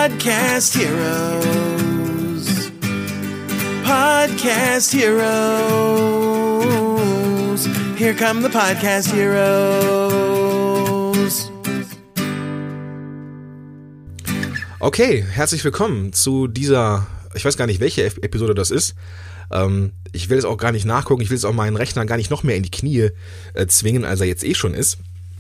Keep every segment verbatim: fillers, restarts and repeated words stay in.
Podcast Heroes. Podcast Heroes. Here come the Podcast Heroes. Okay, herzlich willkommen zu dieser, ich weiß gar nicht, welche Episode das ist. Ähm, ich will es auch gar nicht nachgucken, ich will es auch meinen Rechner gar nicht noch mehr in die Knie äh, zwingen, als er jetzt eh schon ist.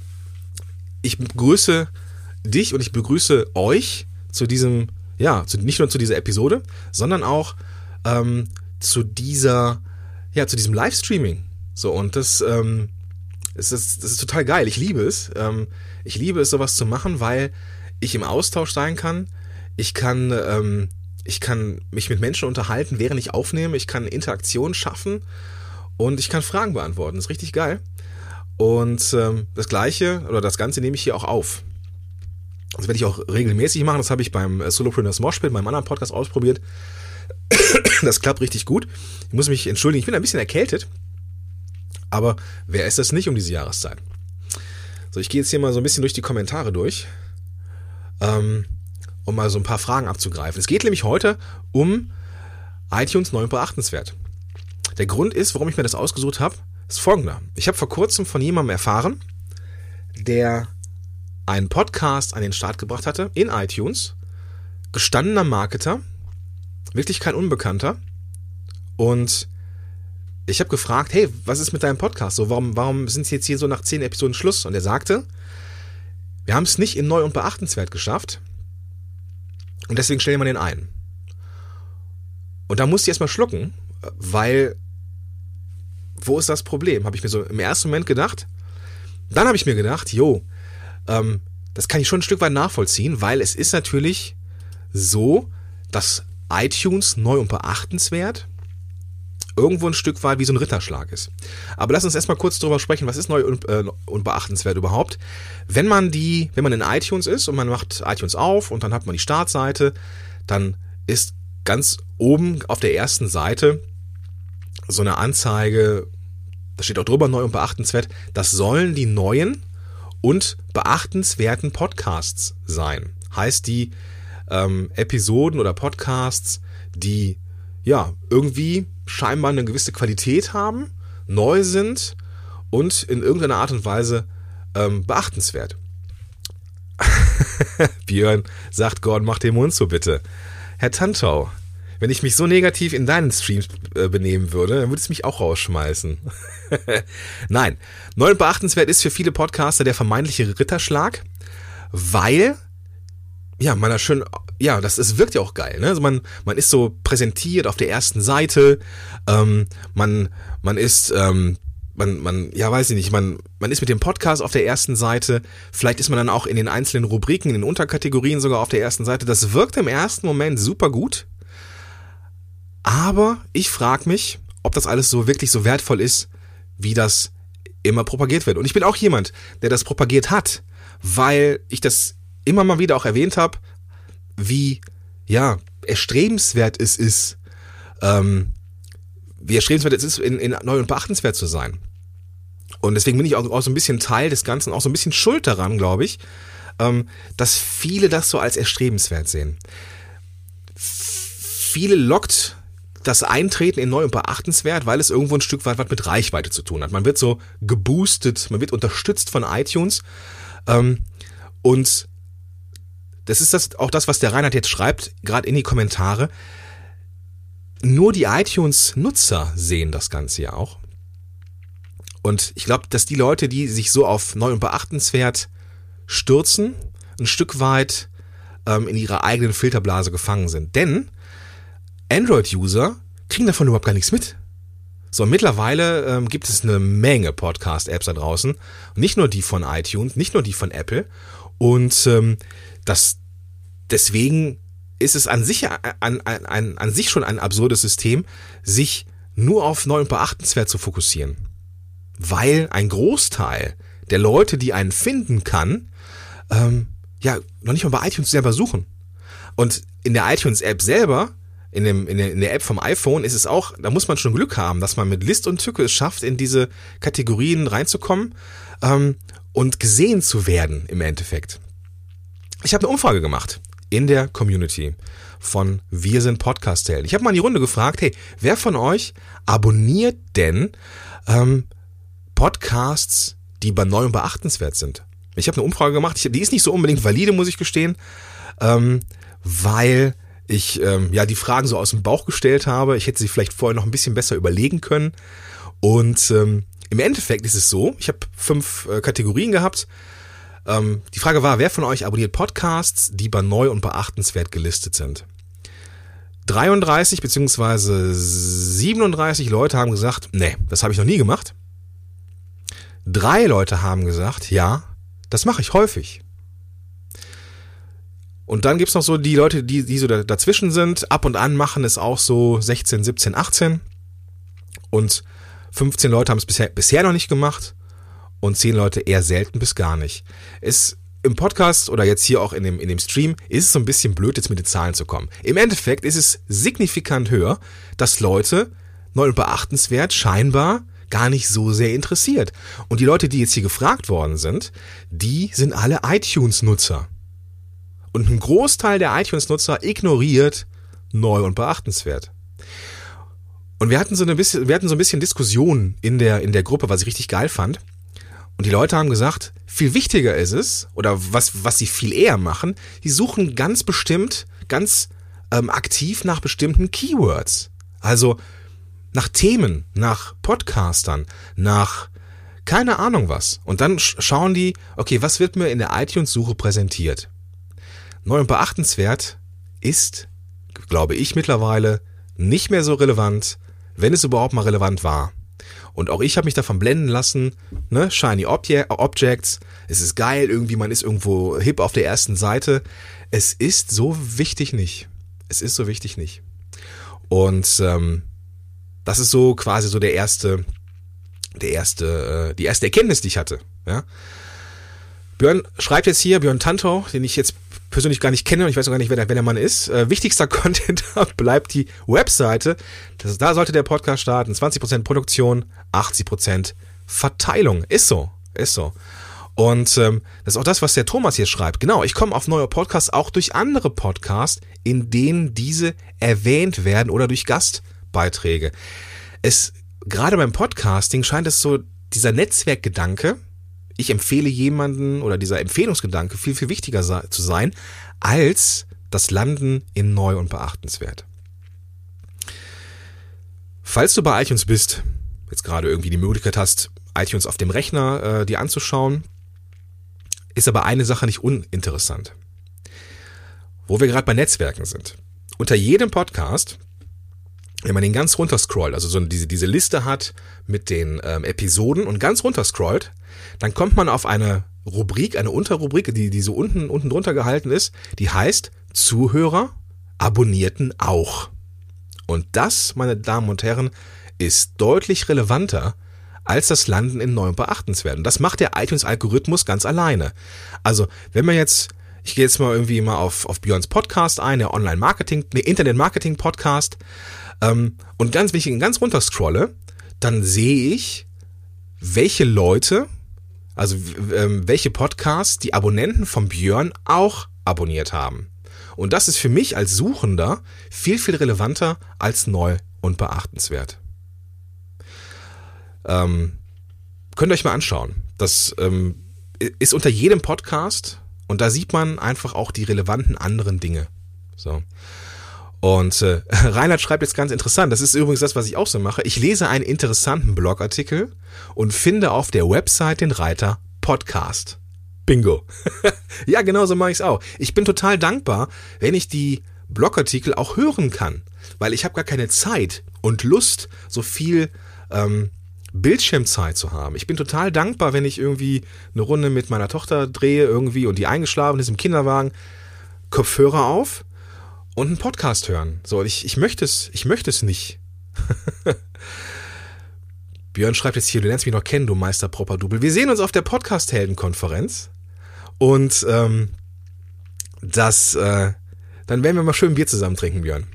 Ich begrüße dich und ich begrüße euch zu diesem, ja, zu, nicht nur zu dieser Episode, sondern auch ähm, zu dieser, ja, zu diesem Livestreaming. So, und das, ähm, das, ist, das ist total geil. Ich liebe es. Ähm, ich liebe es, sowas zu machen, weil ich im Austausch sein kann. Ich kann, ähm, ich kann mich mit Menschen unterhalten, während ich aufnehme. Ich kann Interaktion schaffen und ich kann Fragen beantworten. Das ist richtig geil. Und ähm, das Gleiche oder das Ganze nehme ich hier auch auf. Das werde ich auch regelmäßig machen. Das habe ich beim Solopreneurs Moshpit, meinem anderen Podcast, ausprobiert. Das klappt richtig gut. Ich muss mich entschuldigen, ich bin ein bisschen erkältet. Aber wer ist das nicht um diese Jahreszeit? So, ich gehe jetzt hier mal so ein bisschen durch die Kommentare durch, ähm, um mal so ein paar Fragen abzugreifen. Es geht nämlich heute um iTunes neu und beachtenswert. Der Grund ist, warum ich mir das ausgesucht habe, ist folgender. Ich habe vor kurzem von jemandem erfahren, der einen Podcast an den Start gebracht hatte in iTunes, gestandener Marketer, wirklich kein Unbekannter, und ich habe gefragt, hey, was ist mit deinem Podcast? So, warum, warum sind es jetzt hier so nach zehn Episoden Schluss? Und er sagte, wir haben es nicht in neu und beachtenswert geschafft und deswegen stellen wir den ein. Und da musste ich erstmal schlucken, weil, wo ist das Problem? Habe ich mir so im ersten Moment gedacht. Dann habe ich mir gedacht, jo, ähm, das kann ich schon ein Stück weit nachvollziehen, weil es ist natürlich so, dass iTunes neu und beachtenswert irgendwo ein Stück weit wie so ein Ritterschlag ist. Aber lass uns erstmal kurz darüber sprechen, was ist neu und, äh, und beachtenswert überhaupt. Wenn man die, wenn man in iTunes ist und man macht iTunes auf und dann hat man die Startseite, dann ist ganz oben auf der ersten Seite so eine Anzeige, da steht auch drüber neu und beachtenswert, das sollen die neuen und beachtenswerten Podcasts sein. Heißt die ähm, Episoden oder Podcasts, die ja irgendwie scheinbar eine gewisse Qualität haben, neu sind und in irgendeiner Art und Weise ähm, beachtenswert. Björn sagt, Gordon, mach den Mund so bitte. Herr Tantau, wenn ich mich so negativ in deinen Streams äh, benehmen würde, dann würde es mich auch rausschmeißen. Nein, neu und beachtenswert ist für viele Podcaster der vermeintliche Ritterschlag, weil ja, man da schön, ja, das, das wirkt ja auch geil, ne? Also man, man ist so präsentiert auf der ersten Seite, ähm, man, man ist, ähm, man, man, ja, weiß ich nicht, man, man ist mit dem Podcast auf der ersten Seite, vielleicht ist man dann auch in den einzelnen Rubriken, in den Unterkategorien sogar auf der ersten Seite. Das wirkt im ersten Moment super gut, aber ich frage mich, ob das alles so wirklich so wertvoll ist, wie das immer propagiert wird. Und ich bin auch jemand, der das propagiert hat, weil ich das immer mal wieder auch erwähnt habe, wie ja erstrebenswert es ist, ähm, wie erstrebenswert es ist, in, in neu und beachtenswert zu sein. Und deswegen bin ich auch, auch so ein bisschen Teil des Ganzen, auch so ein bisschen schuld daran, glaube ich, ähm, dass viele das so als erstrebenswert sehen. Viele lockt das Eintreten in neu und beachtenswert, weil es irgendwo ein Stück weit was mit Reichweite zu tun hat. Man wird so geboostet, man wird unterstützt von iTunes, ähm, und das ist das, auch das, was der Reinhard jetzt schreibt, gerade in die Kommentare. Nur die iTunes-Nutzer sehen das Ganze ja auch. Und ich glaube, dass die Leute, die sich so auf neu und beachtenswert stürzen, ein Stück weit ähm, in ihrer eigenen Filterblase gefangen sind. Denn Android-User kriegen davon überhaupt gar nichts mit. So, mittlerweile ähm, gibt es eine Menge Podcast-Apps da draußen. Nicht nur die von iTunes, nicht nur die von Apple. Und ähm, das, deswegen ist es an sich, an, an, an sich schon ein absurdes System, sich nur auf neu und beachtenswert zu fokussieren. Weil ein Großteil der Leute, die einen finden kann, ähm, ja, noch nicht mal bei iTunes selber suchen. Und in der iTunes-App selber, in, dem, in, der, in der App vom iPhone, ist es auch, da muss man schon Glück haben, dass man mit List und Tücke es schafft, in diese Kategorien reinzukommen ähm, und gesehen zu werden im Endeffekt. Ich habe eine Umfrage gemacht in der Community von Wir sind Podcast-Helden. Ich habe mal in die Runde gefragt, hey, wer von euch abonniert denn ähm, Podcasts, die bei neu und beachtenswert sind? Ich habe eine Umfrage gemacht, ich, die ist nicht so unbedingt valide, muss ich gestehen, ähm, weil ich ähm, ja die Fragen so aus dem Bauch gestellt habe. Ich hätte sie vielleicht vorher noch ein bisschen besser überlegen können. Und ähm, im Endeffekt ist es so, ich habe fünf äh, Kategorien gehabt. Ähm, die Frage war, wer von euch abonniert Podcasts, die bei neu und beachtenswert gelistet sind? dreiunddreißig beziehungsweise siebenunddreißig Leute haben gesagt, nee, das habe ich noch nie gemacht. Drei Leute haben gesagt, ja, das mache ich häufig. Und dann gibt's noch so die Leute, die, die so dazwischen sind. Ab und an machen es auch so sechzehn, siebzehn, achtzehn. Und fünfzehn Leute haben es bisher, bisher noch nicht gemacht. Und zehn Leute eher selten bis gar nicht. Es im Podcast oder jetzt hier auch in dem, in dem Stream ist es so ein bisschen blöd, jetzt mit den Zahlen zu kommen. Im Endeffekt ist es signifikant höher, dass Leute neu und beachtenswert scheinbar gar nicht so sehr interessiert. Und die Leute, die jetzt hier gefragt worden sind, die sind alle iTunes-Nutzer. Und ein Großteil der iTunes-Nutzer ignoriert neu und beachtenswert. Und wir hatten so ein bisschen, wir hatten so ein bisschen Diskussion in der, in der Gruppe, was ich richtig geil fand. Und die Leute haben gesagt, viel wichtiger ist es, oder was, was sie viel eher machen, die suchen ganz bestimmt, ganz ähm, aktiv nach bestimmten Keywords. Also nach Themen, nach Podcastern, nach keine Ahnung was. Und dann sch- schauen die, okay, was wird mir in der iTunes-Suche präsentiert? Neu und beachtenswert ist, glaube ich mittlerweile, nicht mehr so relevant, wenn es überhaupt mal relevant war. Und auch ich habe mich davon blenden lassen, ne, Shiny Obje- Objects, es ist geil, irgendwie man ist irgendwo hip auf der ersten Seite. Es ist so wichtig nicht. Es ist so wichtig nicht. Und ähm, das ist so quasi so der erste, der erste, äh, die erste Erkenntnis, die ich hatte. Ja. Björn schreibt jetzt hier, Björn Tantau, den ich jetzt persönlich gar nicht kenne und ich weiß noch gar nicht, wer der, wer der Mann ist. Äh, wichtigster Content bleibt die Webseite. Das, da sollte der Podcast starten. zwanzig Prozent Produktion, achtzig Prozent Verteilung. Ist so, ist so. Und ähm, das ist auch das, was der Thomas hier schreibt. Genau, ich komme auf neue Podcasts auch durch andere Podcasts, in denen diese erwähnt werden oder durch Gastbeiträge. Es, gerade beim Podcasting scheint es so, dieser Netzwerkgedanke, ich empfehle jemanden oder dieser Empfehlungsgedanke viel, viel wichtiger zu sein, als das Landen in neu und beachtenswert. Falls du bei iTunes bist, jetzt gerade irgendwie die Möglichkeit hast, iTunes auf dem Rechner äh, dir anzuschauen, ist aber eine Sache nicht uninteressant. Wo wir gerade bei Netzwerken sind. Unter jedem Podcast, wenn man den ganz runter scrollt, also so diese, diese Liste hat mit den ähm, Episoden und ganz runter scrollt, dann kommt man auf eine Rubrik, eine Unterrubrik, die, die so unten, unten drunter gehalten ist, die heißt Zuhörer abonnierten auch. Und das, meine Damen und Herren, ist deutlich relevanter als das Landen in neu und beachtenswert. Und das macht der iTunes-Algorithmus ganz alleine. Also, wenn man jetzt, ich gehe jetzt mal irgendwie mal auf, auf Björns Podcast ein, der Online-Marketing, der Internet-Marketing-Podcast, ähm, und ganz, wenn ich ihn ganz runter scrolle, dann sehe ich, welche Leute, also ähm, welche Podcasts die Abonnenten von Björn auch abonniert haben. Und das ist für mich als Suchender viel, viel relevanter als neu und beachtenswert. Ähm, könnt ihr euch mal anschauen. Das ähm, ist unter jedem Podcast und da sieht man einfach auch die relevanten anderen Dinge. So. Und äh, Reinhard schreibt jetzt ganz interessant, das ist übrigens das, was ich auch so mache. Ich lese einen interessanten Blogartikel und finde auf der Website den Reiter Podcast. Bingo. Ja, genau so mache ich es auch. Ich bin total dankbar, wenn ich die Blogartikel auch hören kann, weil ich habe gar keine Zeit und Lust, so viel ähm, Bildschirmzeit zu haben. Ich bin total dankbar, wenn ich irgendwie eine Runde mit meiner Tochter drehe irgendwie und die eingeschlafen ist im Kinderwagen, Kopfhörer auf und einen Podcast hören. So, ich, ich möchte es, ich möchte es nicht. Björn schreibt jetzt hier, du lernst mich noch kennen, du Meister Proper-Double. Wir sehen uns auf der Podcast-Helden-Konferenz und ähm, das, äh, dann werden wir mal schön Bier zusammen trinken, Björn.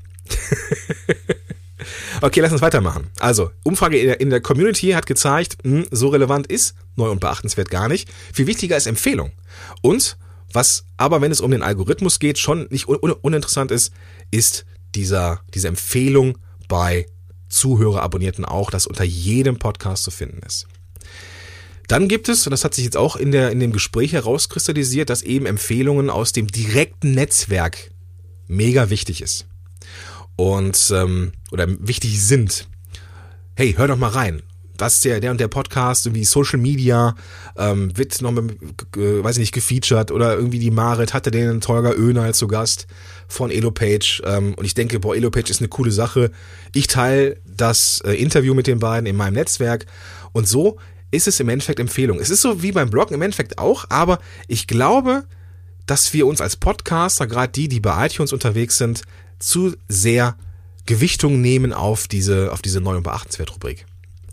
Okay, lass uns weitermachen. Also, Umfrage in der, in der Community hat gezeigt, mh, so relevant ist neu und beachtenswert gar nicht. Viel wichtiger ist Empfehlung. Und Was aber, wenn es um den Algorithmus geht, schon nicht un- un- uninteressant ist, ist dieser, diese Empfehlung bei Zuhörerabonnierten auch, das unter jedem Podcast zu finden ist. Dann gibt es, und das hat sich jetzt auch in, der, in dem Gespräch herauskristallisiert, dass eben Empfehlungen aus dem direkten Netzwerk mega wichtig ist. Und, ähm, oder wichtig sind. Hey, hör doch mal rein. Das ist der, der und der Podcast, irgendwie Social Media, ähm, wird noch mal, äh, weiß ich nicht, gefeatured oder irgendwie die Marit hatte den Tolga Oehnal zu Gast von Elopage, ähm, und ich denke, boah, Elopage ist eine coole Sache. Ich teile das äh, Interview mit den beiden in meinem Netzwerk und so ist es im Endeffekt Empfehlung. Es ist so wie beim Bloggen im Endeffekt auch, aber ich glaube, dass wir uns als Podcaster, gerade die, die bei iTunes unterwegs sind, zu sehr Gewichtung nehmen auf diese, auf diese neu und beachtenswert Rubrik.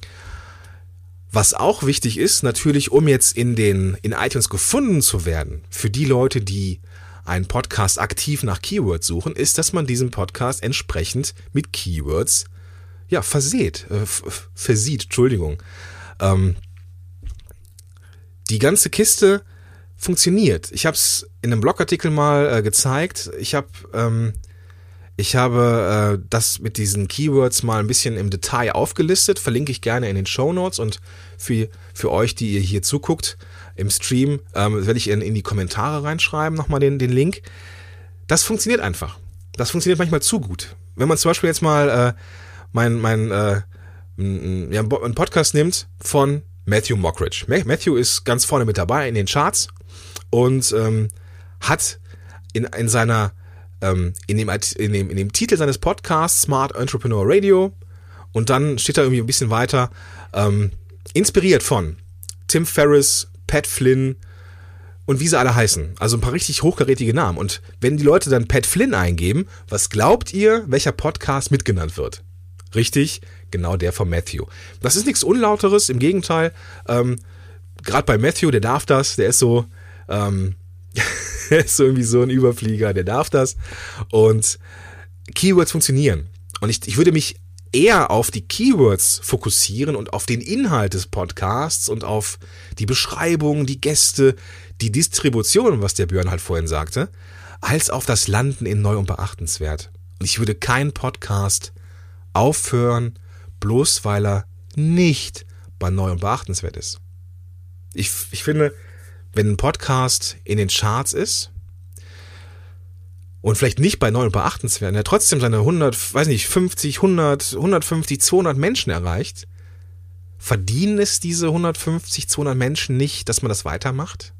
Was auch wichtig ist, natürlich, um jetzt in den, in iTunes gefunden zu werden, für die Leute, die einen Podcast aktiv nach Keywords suchen, ist, dass man diesen Podcast entsprechend mit Keywords, ja, verseht, äh, f- versieht, Entschuldigung. Ähm, die ganze Kiste funktioniert. Ich habe es in einem Blogartikel mal äh, gezeigt. Ich habe ähm, ich habe äh, das mit diesen Keywords mal ein bisschen im Detail aufgelistet. Verlinke ich gerne in den Shownotes und für für euch, die ihr hier zuguckt im Stream, ähm, werde ich in, in die Kommentare reinschreiben nochmal den den Link. Das funktioniert einfach. Das funktioniert manchmal zu gut. Wenn man zum Beispiel jetzt mal äh, mein mein äh, n, ja, einen Podcast nimmt von Matthew Mockridge. Matthew ist ganz vorne mit dabei in den Charts und ähm, hat in, in seiner ähm, in, dem, in, dem, in dem Titel seines Podcasts Smart Entrepreneur Radio und dann steht da irgendwie ein bisschen weiter ähm, inspiriert von Tim Ferriss, Pat Flynn und wie sie alle heißen. Also ein paar richtig hochkarätige Namen. Und wenn die Leute dann Pat Flynn eingeben, was glaubt ihr, welcher Podcast mitgenannt wird? Richtig, genau der von Matthew. Das ist nichts Unlauteres, im Gegenteil. Ähm, Gerade bei Matthew, der darf das, der ist so, ähm, der ist so irgendwie so ein Überflieger, der darf das. Und Keywords funktionieren. Und ich, ich würde mich eher auf die Keywords fokussieren und auf den Inhalt des Podcasts und auf die Beschreibung, die Gäste, die Distribution, was der Björn halt vorhin sagte, als auf das Landen in neu und beachtenswert. Und ich würde keinen Podcast aufhören, bloß weil er nicht bei neu und beachtenswert ist. Ich, ich finde, wenn ein Podcast in den Charts ist und vielleicht nicht bei neu und beachtenswert, er trotzdem seine hundert, weiß nicht, fünfzig, hundert, hundertfünfzig, zweihundert Menschen erreicht, verdienen es diese hundertfünfzig, zweihundert Menschen nicht, dass man das weitermacht?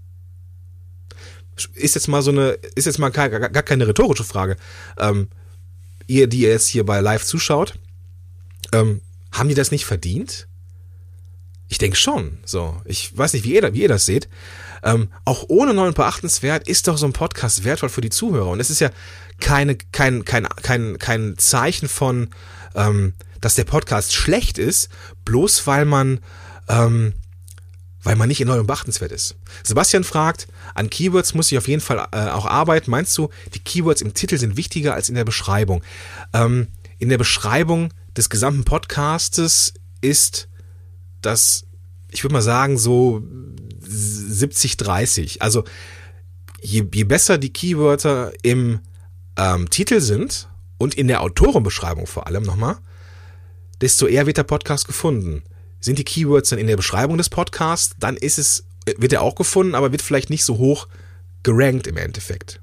Ist jetzt mal so eine, ist jetzt mal gar, gar keine rhetorische Frage. Ähm, ihr, die ihr jetzt hier bei live zuschaut, ähm, haben die das nicht verdient? Ich denke schon. So, ich weiß nicht, wie ihr, wie ihr das seht. Ähm, auch ohne neu und beachtenswert ist doch so ein Podcast wertvoll für die Zuhörer. Und es ist ja keine, kein, kein, kein, kein Zeichen von, ähm, dass der Podcast schlecht ist, bloß weil man, ähm, weil man nicht in neu und beachtenswert ist. Sebastian fragt, an Keywords muss ich auf jeden Fall äh, auch arbeiten. Meinst du, die Keywords im Titel sind wichtiger als in der Beschreibung? Ähm, in der Beschreibung des gesamten Podcastes ist das, ich würde mal sagen, so siebzig dreißig. Also je, je besser die Keywörter im ähm, Titel sind und in der Autorenbeschreibung vor allem nochmal, desto eher wird der Podcast gefunden. Sind die Keywords dann in der Beschreibung des Podcasts, dann ist es, wird er auch gefunden, aber wird vielleicht nicht so hoch gerankt im Endeffekt.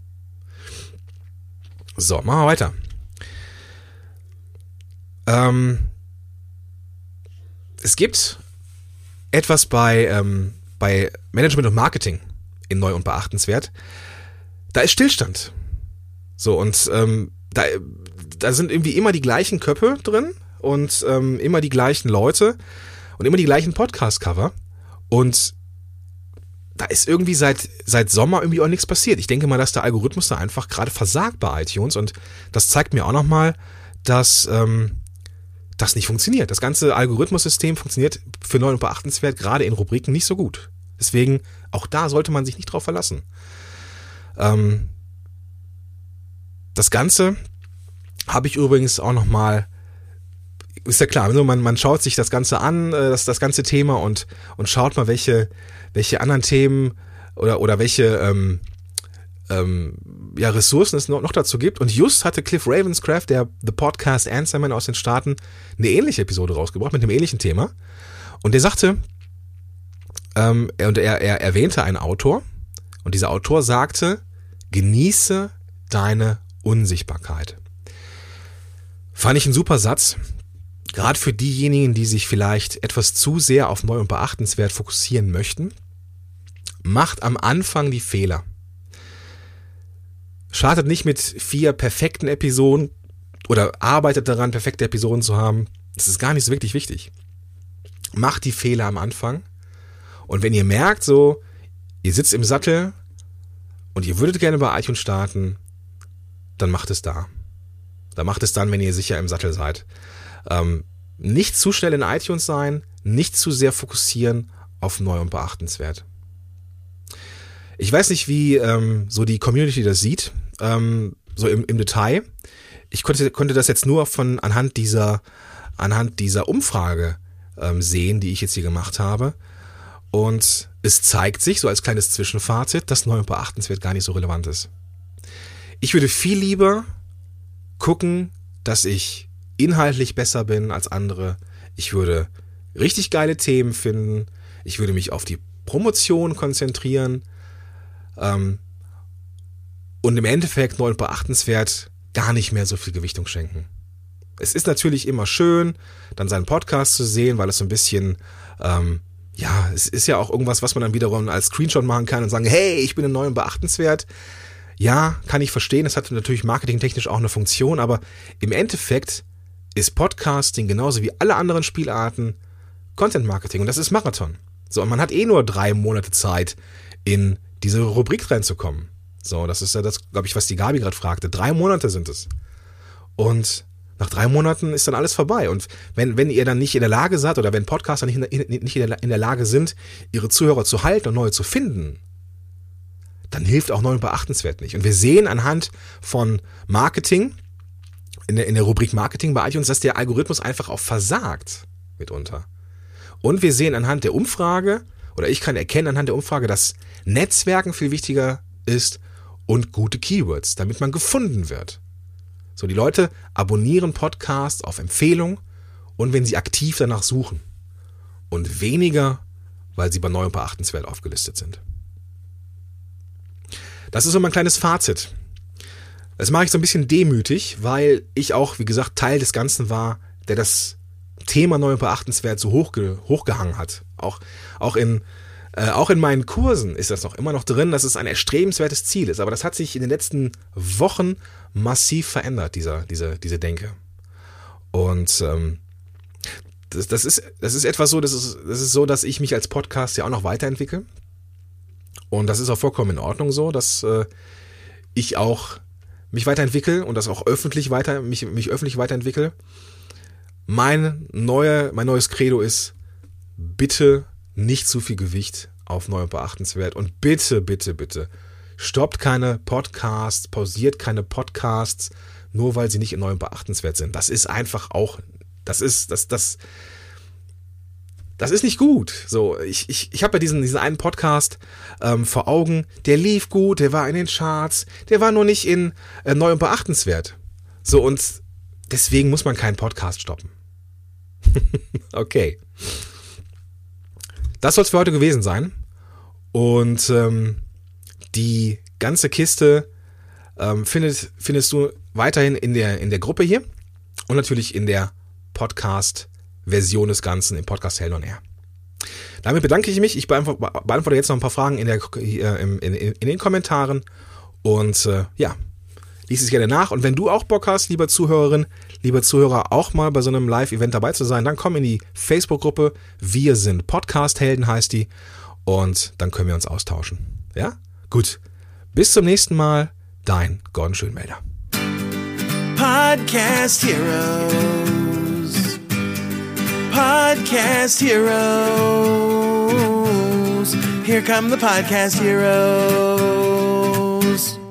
So, machen wir weiter. Ähm, es gibt etwas bei, ähm, bei Management und Marketing in neu und beachtenswert. Da ist Stillstand. So, und ähm, da, da sind irgendwie immer die gleichen Köpfe drin und ähm, immer die gleichen Leute und immer die gleichen Podcast-Cover. Und da ist irgendwie seit seit Sommer irgendwie auch nichts passiert. Ich denke mal, dass der Algorithmus da einfach gerade versagt bei iTunes. Und das zeigt mir auch nochmal, dass ähm, das nicht funktioniert. Das ganze Algorithmussystem funktioniert für neu und beachtenswert gerade in Rubriken nicht so gut. Deswegen, auch da sollte man sich nicht drauf verlassen. Ähm, das Ganze habe ich übrigens auch nochmal, ist ja klar, also man, man schaut sich das Ganze an, das, das ganze Thema und, und schaut mal, welche, welche anderen Themen oder, oder welche, ähm, ähm, ja, Ressourcen es noch, noch dazu gibt. Und just hatte Cliff Ravenscraft, der The Podcast Answerman aus den Staaten, eine ähnliche Episode rausgebracht mit einem ähnlichen Thema. Und der sagte, ähm, er, und er, er erwähnte einen Autor. Und dieser Autor sagte, genieße deine Unsichtbarkeit. Fand ich ein super Satz. Gerade für diejenigen, die sich vielleicht etwas zu sehr auf neu und beachtenswert fokussieren möchten. Macht am Anfang die Fehler. Startet nicht mit vier perfekten Episoden oder arbeitet daran, perfekte Episoden zu haben. Das ist gar nicht so wirklich wichtig. Macht die Fehler am Anfang. Und wenn ihr merkt, so, ihr sitzt im Sattel und ihr würdet gerne bei iTunes starten, dann macht es da. Dann macht es dann, wenn ihr sicher im Sattel seid. Ähm, nicht zu schnell in iTunes sein, nicht zu sehr fokussieren auf neu und beachtenswert. Ich weiß nicht, wie ähm, so die Community das sieht, ähm, so im, im Detail. Ich konnte, konnte das jetzt nur von anhand dieser, anhand dieser Umfrage ähm, sehen, die ich jetzt hier gemacht habe. Und es zeigt sich, so als kleines Zwischenfazit, dass neu und beachtenswert gar nicht so relevant ist. Ich würde viel lieber gucken, dass ich inhaltlich besser bin als andere. Ich würde richtig geile Themen finden. Ich würde mich auf die Promotion konzentrieren. Ähm, und im Endeffekt neu und beachtenswert gar nicht mehr so viel Gewichtung schenken. Es ist natürlich immer schön, dann seinen Podcast zu sehen, weil es so ein bisschen, ähm, ja, es ist ja auch irgendwas, was man dann wiederum als Screenshot machen kann und sagen, hey, ich bin in neu und beachtenswert. Ja, kann ich verstehen, es hat natürlich marketingtechnisch auch eine Funktion, aber im Endeffekt ist Podcasting genauso wie alle anderen Spielarten Content Marketing und das ist Marathon. So, und man hat eh nur drei Monate Zeit, in diese Rubrik reinzukommen. So, das ist ja das, glaube ich, was die Gabi gerade fragte. Drei Monate sind es. Und nach drei Monaten ist dann alles vorbei. Und wenn, wenn ihr dann nicht in der Lage seid oder wenn Podcaster nicht in, nicht in, der, in der Lage sind, ihre Zuhörer zu halten und neue zu finden, dann hilft auch neu und beachtenswert nicht. Und wir sehen anhand von Marketing, in der, in der Rubrik Marketing bei iTunes, dass der Algorithmus einfach auch versagt mitunter. Und wir sehen anhand der Umfrage, oder ich kann erkennen anhand der Umfrage, dass Netzwerken viel wichtiger ist und gute Keywords, damit man gefunden wird. So, die Leute abonnieren Podcasts auf Empfehlung und wenn sie aktiv danach suchen. Und weniger, weil sie bei neu und beachtenswert aufgelistet sind. Das ist so mein kleines Fazit. Das mache ich so ein bisschen demütig, weil ich auch, wie gesagt, Teil des Ganzen war, der das Thema neu und beachtenswert so hochge- hochgehangen hat. Auch, auch, in, äh, auch in meinen Kursen ist das noch immer noch drin, dass es ein erstrebenswertes Ziel ist. Aber das hat sich in den letzten Wochen massiv verändert, dieser, diese, diese Denke. Und ähm, das, das, ist, das ist etwas so, das ist, das ist so, dass ich mich als Podcast ja auch noch weiterentwickle. Und das ist auch vollkommen in Ordnung so, dass äh, ich auch mich weiterentwickle und das auch öffentlich weiter, mich, mich öffentlich weiterentwickle. Mein, neue, mein neues Credo ist, bitte nicht zu viel Gewicht auf neu und beachtenswert und bitte, bitte, bitte stoppt keine Podcasts, pausiert keine Podcasts, nur weil sie nicht in neu und beachtenswert sind. Das ist einfach auch, das ist, das, das, das ist nicht gut. So, ich, ich, ich habe ja diesen, diesen einen Podcast ähm, vor Augen, der lief gut, der war in den Charts, der war nur nicht in äh, neu und beachtenswert. So, und deswegen muss man keinen Podcast stoppen. Okay. Das soll es für heute gewesen sein. Und ähm, die ganze Kiste ähm, findet, findest du weiterhin in der, in der Gruppe hier und natürlich in der Podcast-Version des Ganzen im Podcast Hell on Air. Damit bedanke ich mich. Ich beantworte, beantworte jetzt noch ein paar Fragen in, der, äh, in, in, in den Kommentaren und äh, ja, lies es gerne nach. Und wenn du auch Bock hast, lieber Zuhörerin, lieber Zuhörer, auch mal bei so einem Live-Event dabei zu sein, dann komm in die Facebook-Gruppe. Wir sind Podcast-Helden, heißt die. Und dann können wir uns austauschen. Ja? Gut. Bis zum nächsten Mal. Dein Gordon Schönmelder. Podcast Heroes. Podcast Heroes. Here come the Podcast Heroes.